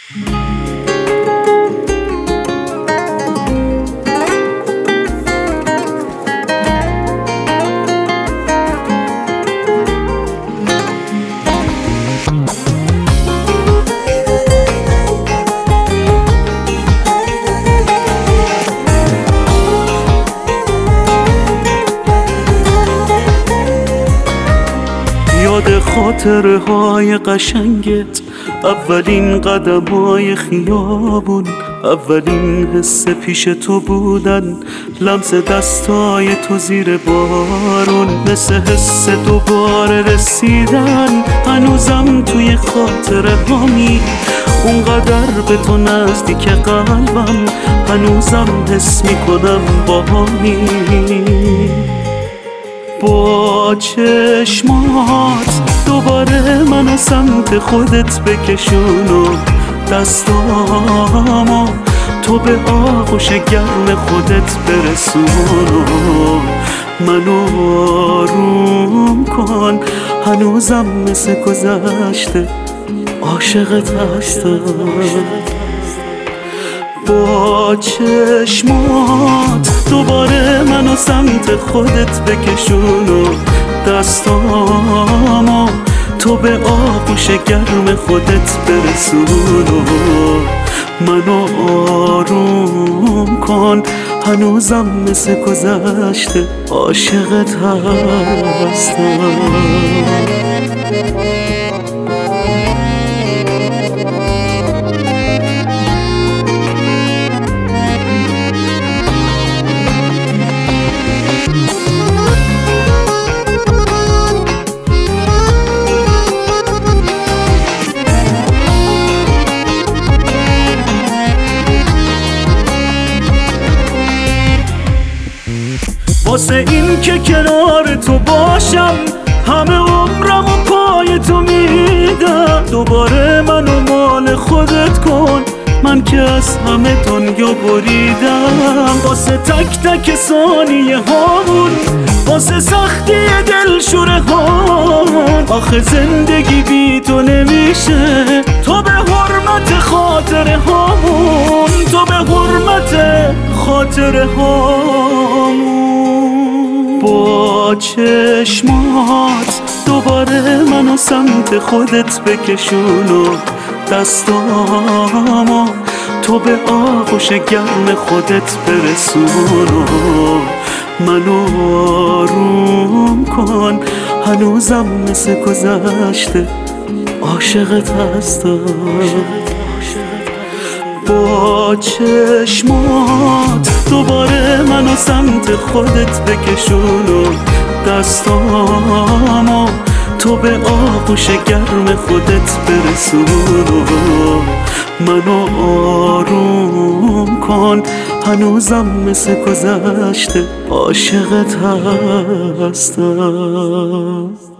یاد خاطره های قشنگت، اولین قدم های خیابون، اولین حس پیش تو بودن، لمس دستای تو زیر بارون، مثل حس دوباره رسیدن. هنوزم توی خاطره هامی، اونقدر به تو نزدیک قلبم، هنوزم حس میکنم با هامی. با چشمات دوباره منو سمت خودت بکشون و دستامو تو به آغوش گرم خودت برسون و منو آروم کن. هنوزم مثل گذشته عاشقت هستم. با چشمات دوباره منو سمت خودت بکشون و دستامو تو به آغوش گرم خودت برسون و منو آروم کن. هنوزم مثل گذشته عاشقت هستم. واسه این که کنار تو باشم، همه عمرم و پای تو میدم. دوباره منو مال خودت کن، من که از همه دنیا بریدم. واسه تک تک ثانیه هامون، واسه سختی دلشوره هامون، آخه زندگی بی تو نمیشه. تو به حرمت خاطره هامون، تو به حرمت خاطره هامون. با چشمات دوباره منو سمت خودت بکشون و دستامو تو به آغوش گرم خودت برسون و منو آروم کن. هنوزم مثل گذشته عاشقت هستم. با چشمات دوباره منو سمت خودت بکشون و دستامو تو به آغوش گرم خودت برسون و منو آروم کن. هنوزم مثل گذشته عاشقت هستم.